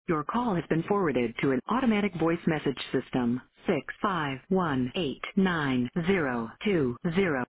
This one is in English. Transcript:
Your call has been forwarded to an automatic voice message system. 6518902.